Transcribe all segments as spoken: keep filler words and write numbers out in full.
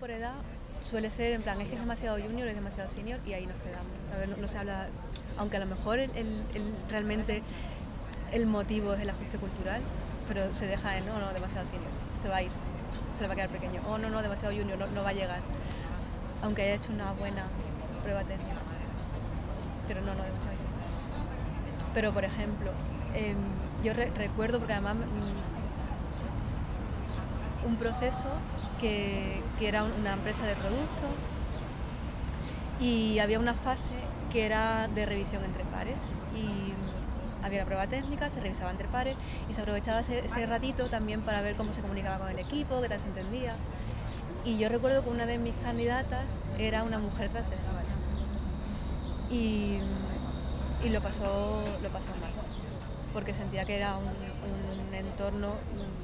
por edad suele ser en plan, es que es demasiado junior, es demasiado senior y ahí nos quedamos, ¿sabes? No, no se habla, aunque a lo mejor el, el, el, realmente el motivo es el ajuste cultural, pero se deja en, no, no, demasiado senior, se va a ir, se le va a quedar pequeño, o oh, no, no, demasiado junior, no, no va a llegar, aunque haya hecho una buena prueba técnica, pero no, no, demasiado junior. Pero, por ejemplo, eh, yo re recuerdo, porque además mm, un proceso que, que era una empresa de productos y había una fase que era de revisión entre pares y había la prueba técnica, se revisaba entre pares y se aprovechaba ese, ese ratito también para ver cómo se comunicaba con el equipo, qué tal se entendía. Y yo recuerdo que una de mis candidatas era una mujer transexual y, y lo, pasó, lo pasó mal, porque sentía que era un, un entorno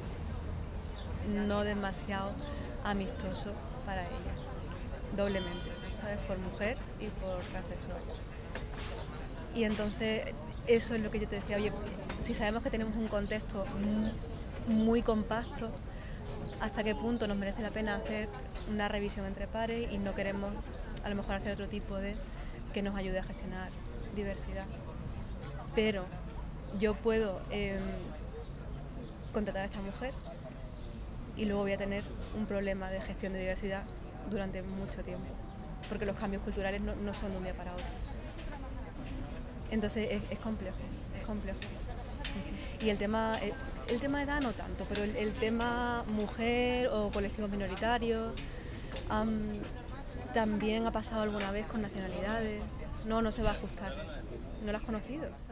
no demasiado amistoso para ella, doblemente, ¿sabes? Por mujer y por transexual. Y entonces eso es lo que yo te decía, oye, si sabemos que tenemos un contexto muy compacto, ¿hasta qué punto nos merece la pena hacer una revisión entre pares y no queremos a lo mejor hacer otro tipo de que nos ayude a gestionar diversidad? Pero yo puedo eh, contratar a esta mujer y luego voy a tener un problema de gestión de diversidad durante mucho tiempo, porque los cambios culturales no, no son de un día para otro. Entonces es, es complejo, es complejo. Y el tema, el, el tema de edad no tanto, pero el, el tema mujer o colectivos minoritarios um, también ha pasado alguna vez con nacionalidades. No, no se va a ajustar. ¿No lo has conocido?